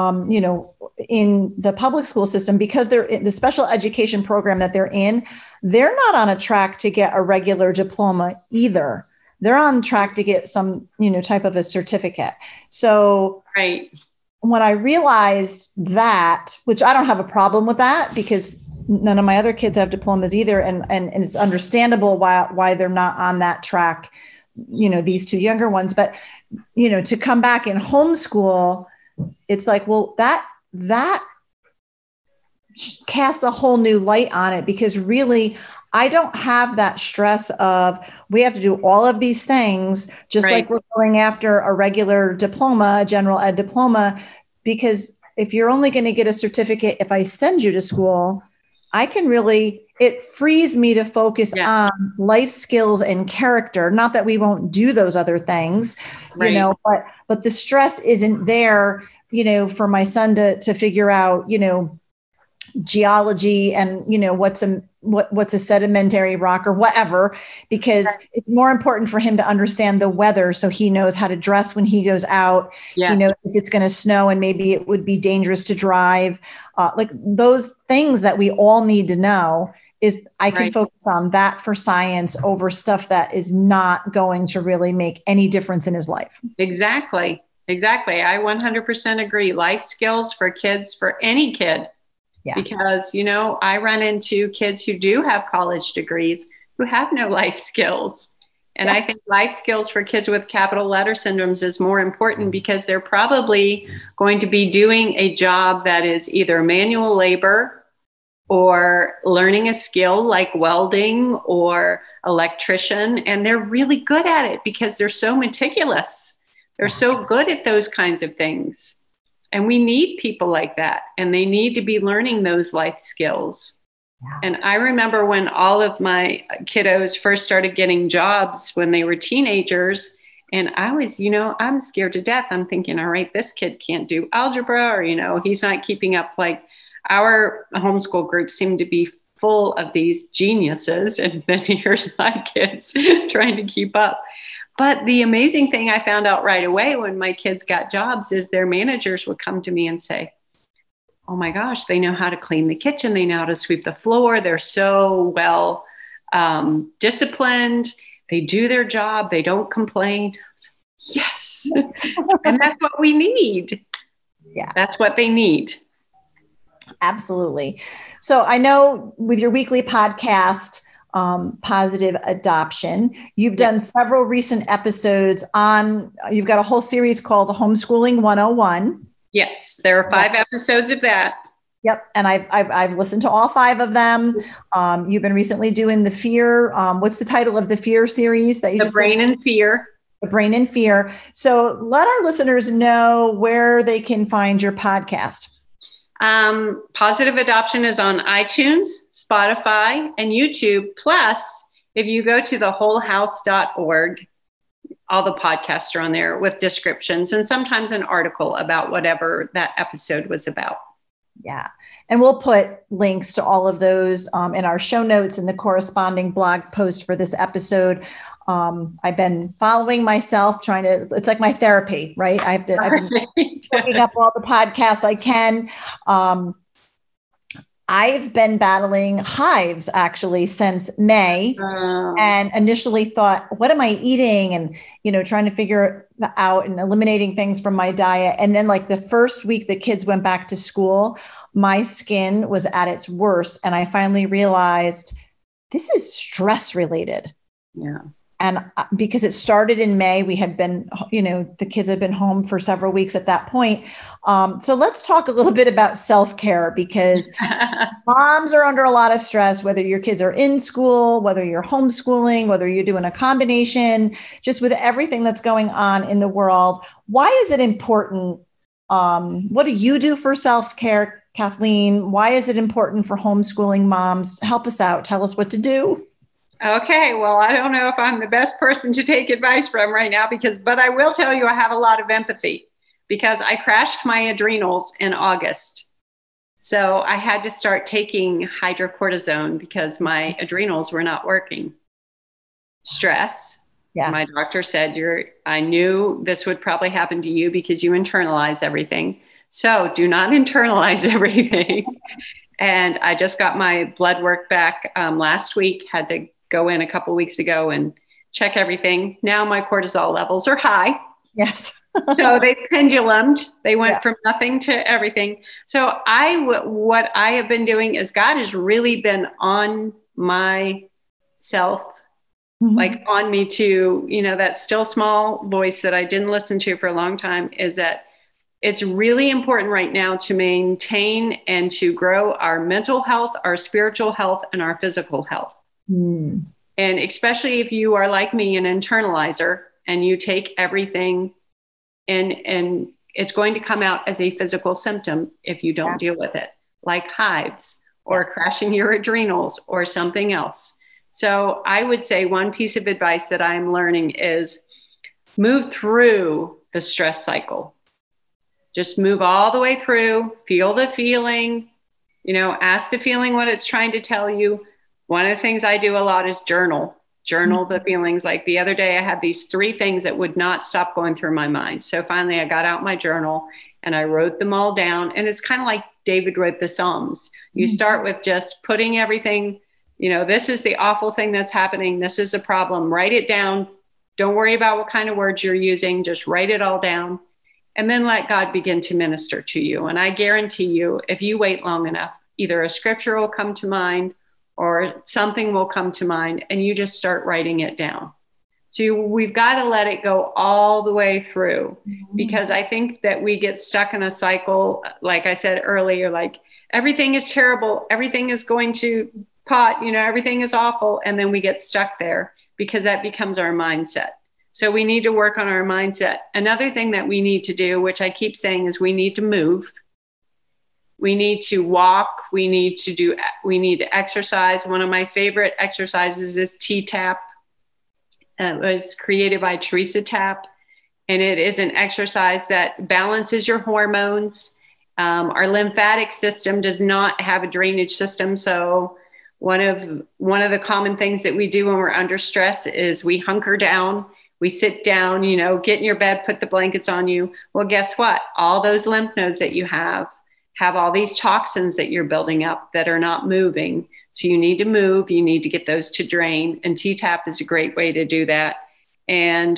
Speaker 2: the public school system, because they're in the special education program that they're not on a track to get a regular diploma either. They're on track to get some, type of a certificate. So when I realized that, which I don't have a problem with that because none of my other kids have diplomas either. And it's understandable why they're not on that track, these 2 younger ones, but, to come back and homeschool, it's like, well, that casts a whole new light on it because really I don't have that stress of we have to do all of these things, just like we're going after a regular diploma, a general ed diploma, because if you're only going to get a certificate, if I send you to school, it frees me to focus on life skills and character. Not that we won't do those other things, but the stress isn't there, for my son to figure out, geology and, what's a sedimentary rock or whatever, because it's more important for him to understand the weather. So he knows how to dress when he goes out, he knows if it's going to snow and maybe it would be dangerous to drive, like those things that we all need to know. I can focus on that for science over stuff that is not going to really make any difference in his life.
Speaker 3: Exactly. I 100% agree. Life skills for kids, for any kid. Yeah. Because, I run into kids who do have college degrees who have no life skills. And I think life skills for kids with capital letter syndromes is more important because they're probably going to be doing a job that is either manual labor or learning a skill like welding or electrician. And they're really good at it because they're so meticulous. They're so good at those kinds of things. And we need people like that, and they need to be learning those life skills. Yeah. And I remember when all of my kiddos first started getting jobs when they were teenagers, and I was, I'm scared to death. I'm thinking, all right, this kid can't do algebra, or, he's not keeping up. Like our homeschool group seemed to be full of these geniuses. And then here's my kids trying to keep up. But the amazing thing I found out right away when my kids got jobs is their managers would come to me and say, oh my gosh, they know how to clean the kitchen. They know how to sweep the floor. They're so well disciplined. They do their job. They don't complain. Yes. And that's what we need.
Speaker 2: Yeah.
Speaker 3: That's what they need.
Speaker 2: Absolutely. So I know with your weekly podcast, Positive Adoption, you've done several recent episodes on, you've got a whole series called Homeschooling 101.
Speaker 3: Yes. There are 5 episodes of that.
Speaker 2: Yep. And I've listened to all 5 of them. You've been recently doing the Fear. What's the title of the Fear series that you just did?
Speaker 3: The Brain and Fear.
Speaker 2: The Brain and Fear. So let our listeners know where they can find your podcast.
Speaker 3: Positive Adoption is on iTunes, Spotify, and YouTube. Plus, if you go to thewholehouse.org, all the podcasts are on there with descriptions and sometimes an article about whatever that episode was about.
Speaker 2: Yeah. And we'll put links to all of those in our show notes and the corresponding blog post for this episode. I've been following myself, it's like my therapy, right? I've been looking up all the podcasts I can. I've been battling hives actually since May, and initially thought, what am I eating? And, trying to figure out and eliminating things from my diet. And then like the first week the kids went back to school, my skin was at its worst. And I finally realized this is stress related.
Speaker 3: Yeah.
Speaker 2: And because it started in May, we had been, the kids had been home for several weeks at that point. So let's talk a little bit about self-care, because moms are under a lot of stress, whether your kids are in school, whether you're homeschooling, whether you're doing a combination, just with everything that's going on in the world. Why is it important? What do you do for self-care, Kathleen? Why is it important for homeschooling moms? Help us out. Tell us what to do.
Speaker 3: Okay, well, I don't know if I'm the best person to take advice from right now but I will tell you I have a lot of empathy because I crashed my adrenals in August. So I had to start taking hydrocortisone because my adrenals were not working. Stress. Yeah. My doctor said, I knew this would probably happen to you because you internalize everything. So do not internalize everything. And I just got my blood work back last week, had to go in a couple of weeks ago and check everything. Now my cortisol levels are high.
Speaker 2: Yes.
Speaker 3: So they pendulumed. They went from nothing to everything. So what I have been doing is God has really been on my self, like on me to, that still small voice that I didn't listen to for a long time, is that it's really important right now to maintain and to grow our mental health, our spiritual health, and our physical health. And especially if you are like me, an internalizer, and you take everything and it's going to come out as a physical symptom if you don't deal with it, like hives or crashing your adrenals or something else. So I would say one piece of advice that I'm learning is move through the stress cycle. Just move all the way through, feel the feeling, ask the feeling what it's trying to tell you. One of the things I do a lot is journal the feelings. Like the other day, I had these 3 things that would not stop going through my mind. So finally I got out my journal and I wrote them all down. And it's kind of like David wrote the Psalms. You start with just putting everything, this is the awful thing that's happening. This is a problem. Write it down. Don't worry about what kind of words you're using. Just write it all down. And then let God begin to minister to you. And I guarantee you, if you wait long enough, either a scripture will come to mind or something will come to mind, and you just start writing it down. So we've got to let it go all the way through, because I think that we get stuck in a cycle. Like I said earlier, like everything is terrible. Everything is going to pot, everything is awful. And then we get stuck there because that becomes our mindset. So we need to work on our mindset. Another thing that we need to do, which I keep saying, is we need to move. We need to walk. We need to exercise. One of my favorite exercises is T-Tap. It was created by Teresa Tapp. And it is an exercise that balances your hormones. Our lymphatic system does not have a drainage system. So One of the common things that we do when we're under stress is we hunker down, we sit down, get in your bed, put the blankets on you. Well, guess what? All those lymph nodes that you have all these toxins that you're building up that are not moving. So you need to move, you need to get those to drain. And TTAP is a great way to do that. And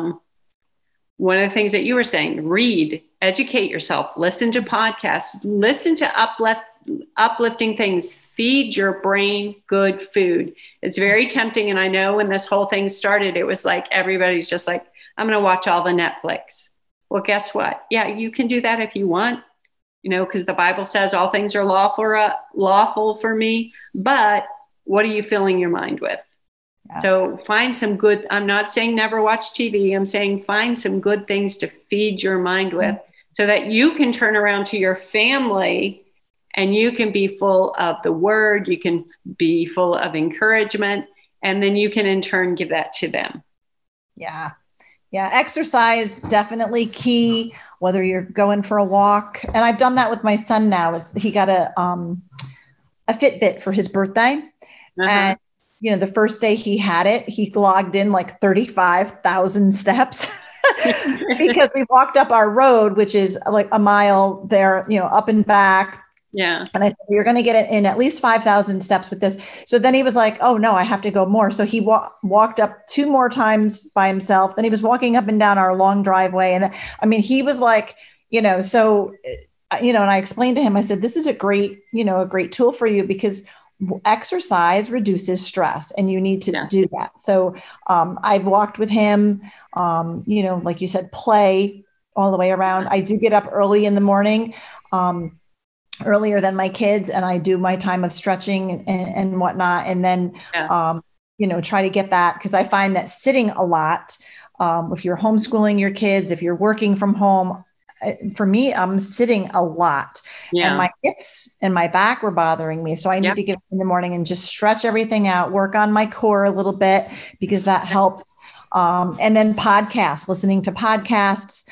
Speaker 3: one of the things that you were saying, read, educate yourself, listen to podcasts, listen to uplifting things, feed your brain good food. It's very tempting. And I know when this whole thing started, it was like, everybody's just like, I'm going to watch all the Netflix. Well, guess what? Yeah, you can do that if you want, because the Bible says all things are lawful for me, but what are you filling your mind with? Yeah. So find some good, I'm not saying never watch TV. I'm saying find some good things to feed your mind with so that you can turn around to your family and you can be full of the word. You can be full of encouragement, and then you can in turn give that to them.
Speaker 2: Yeah. Yeah. Exercise, definitely key, whether you're going for a walk. And I've done that with my son now. He got a Fitbit for his birthday. Uh-huh. And, the first day he had it, he logged in like 35,000 steps because we walked up our road, which is like a mile there, up and back.
Speaker 3: Yeah.
Speaker 2: And I said, you're going to get it in at least 5,000 steps with this. So then he was like, oh no, I have to go more. So he walked up 2 more times by himself. Then he was walking up and down our long driveway. And he was like, and I explained to him, I said, this is a great tool for you because exercise reduces stress and you need to do that. So I've walked with him, like you said, play all the way around. I do get up early in the morning, earlier than my kids, and I do my time of stretching and whatnot. And then, try to get that, because I find that sitting a lot, if you're homeschooling your kids, if you're working from home, for me, I'm sitting a lot and my hips and my back were bothering me. So I need to get up in the morning and just stretch everything out, work on my core a little bit, because that helps. And then listening to podcasts,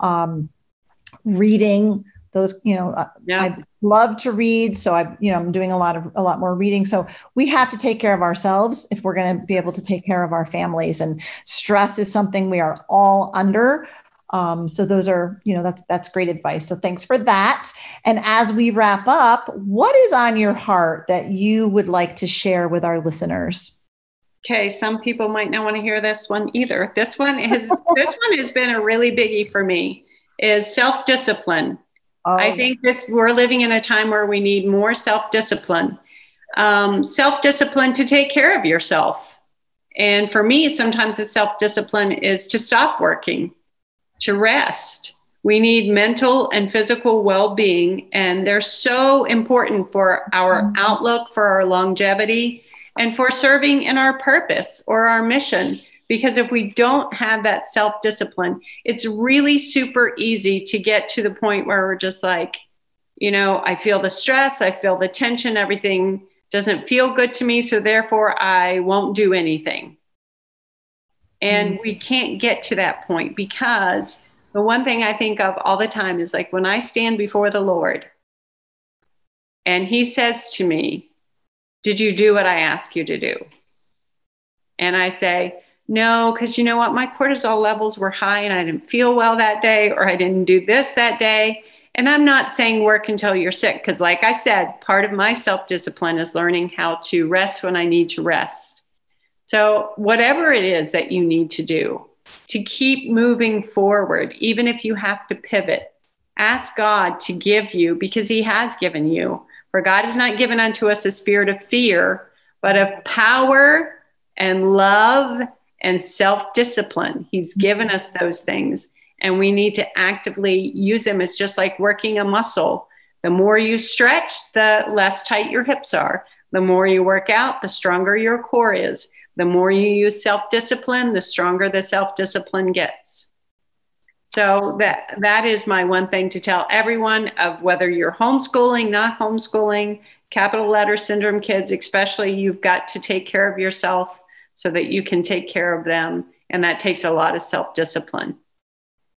Speaker 2: reading. Those, I love to read. So I'm doing a lot more reading. So we have to take care of ourselves if we're going to be able to take care of our families, and stress is something we are all under. So those are, that's great advice. So thanks for that. And as we wrap up, what is on your heart that you would like to share with our listeners?
Speaker 3: Okay. Some people might not want to hear this one either. This one has been a really biggie for me, is self-discipline. I think we're living in a time where we need more self-discipline to take care of yourself. And for me, sometimes the self-discipline is to stop working, to rest. We need mental and physical well-being, and they're so important for our outlook, for our longevity, and for serving in our purpose or our mission. Because if we don't have that self-discipline, it's really super easy to get to the point where we're just like, I feel the stress, I feel the tension, everything doesn't feel good to me, so therefore I won't do anything. And we can't get to that point, because the one thing I think of all the time is like when I stand before the Lord and he says to me, did you do what I asked you to do? And I say, no, because you know what? My cortisol levels were high and I didn't feel well that day, or I didn't do this that day. And I'm not saying work until you're sick, because like I said, part of my self-discipline is learning how to rest when I need to rest. So whatever it is that you need to do to keep moving forward, even if you have to pivot, ask God to give you, because he has given you. For God has not given unto us a spirit of fear, but of power and love and self-discipline. He's given us those things, and we need to actively use them. It's just like working a muscle. The more you stretch, the less tight your hips are. The more you work out, the stronger your core is. The more you use self-discipline, the stronger the self-discipline gets. So that is my one thing to tell everyone, of whether you're homeschooling, not homeschooling, capital letter syndrome kids, especially, you've got to take care of yourself so that you can take care of them. And that takes a lot of self-discipline.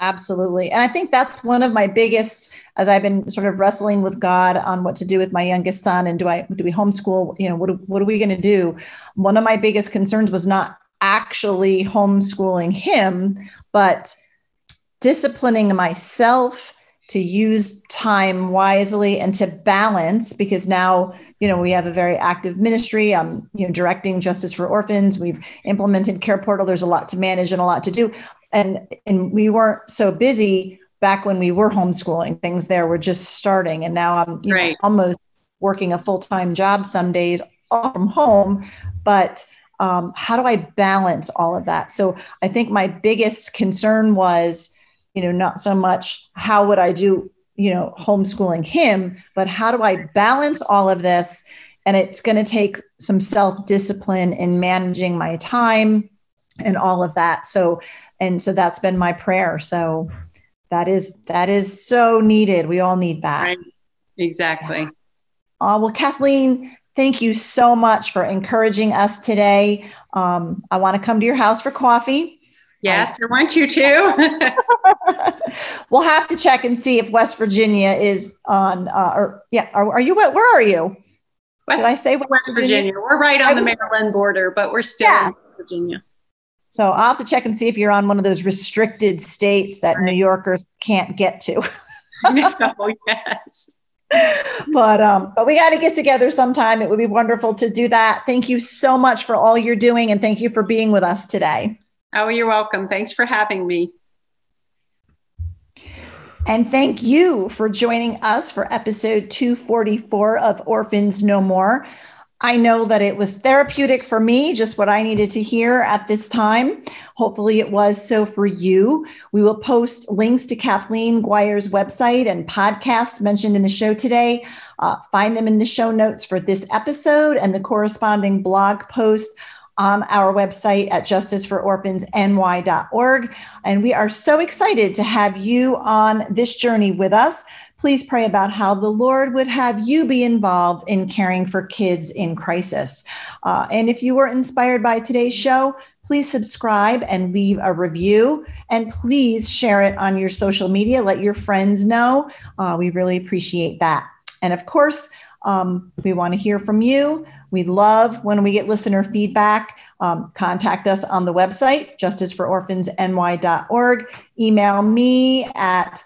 Speaker 2: Absolutely. And I think that's one of my biggest, as I've been sort of wrestling with God on what to do with my youngest son, and do we homeschool? What are we going to do? One of my biggest concerns was not actually homeschooling him, but disciplining myself to use time wisely and to balance, because now, we have a very active ministry. I'm, directing Justice for Orphans. We've implemented Care Portal. There's a lot to manage and a lot to do. And we weren't so busy back when we were homeschooling. Things there were just starting. And now I'm almost working a full-time job some days all from home. But how do I balance all of that? So I think my biggest concern was, not so much how would I do, homeschooling him, but how do I balance all of this? And it's going to take some self-discipline in managing my time and all of that. So that's been my prayer. So that is so needed. We all need that.
Speaker 3: Right. Exactly.
Speaker 2: Well, Kathleen, thank you so much for encouraging us today. I want to come to your house for coffee.
Speaker 3: Yes, I want you to.
Speaker 2: We'll have to check and see if West Virginia is on, are you, where are you? Did I say West Virginia?
Speaker 3: We're right on the Maryland border, but we're still in West Virginia.
Speaker 2: So I'll have to check and see if you're on one of those restricted states that New Yorkers can't get to.
Speaker 3: No, yes.
Speaker 2: But we got to get together sometime. It would be wonderful to do that. Thank you so much for all you're doing, and thank you for being with us today.
Speaker 3: Oh, you're welcome. Thanks for having me.
Speaker 2: And thank you for joining us for episode 244 of Orphans No More. I know that it was therapeutic for me, just what I needed to hear at this time. Hopefully it was so for you. We will post links to Kathleen Guire's website and podcast mentioned in the show today. Find them in the show notes for this episode and the corresponding blog post on our website at justicefororphansny.org. And we are so excited to have you on this journey with us. Please pray about how the Lord would have you be involved in caring for kids in crisis. And if you were inspired by today's show, please subscribe and leave a review. And please share it on your social media. Let your friends know. We really appreciate that. And of course, we want to hear from you. We love when we get listener feedback. Contact us on the website, justicefororphansny.org. Email me at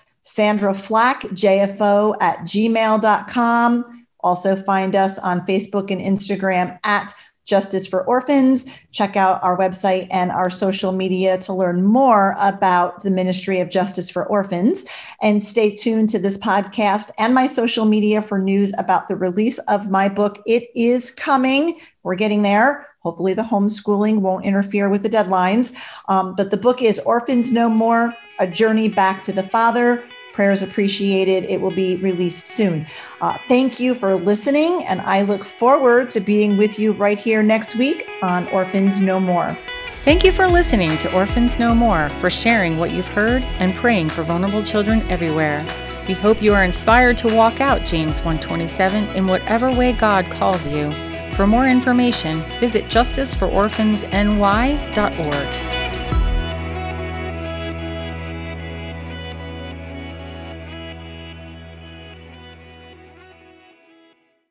Speaker 2: sandraflack@gmail.com. Also find us on Facebook and Instagram at Justice for Orphans. Check out our website and our social media to learn more about the Ministry of Justice for Orphans. And stay tuned to this podcast and my social media for news about the release of my book. It is coming. We're getting there. Hopefully the homeschooling won't interfere with the deadlines. But the book is Orphans No More, A Journey Back to the Father. Prayers appreciated. It will be released soon. Thank you for listening, and I look forward to being with you right here next week on Orphans No More.
Speaker 1: Thank you for listening to Orphans No More, for sharing what you've heard and praying for vulnerable children everywhere. We hope you are inspired to walk out James 1:27 in whatever way God calls you. For more information, visit justicefororphansny.org.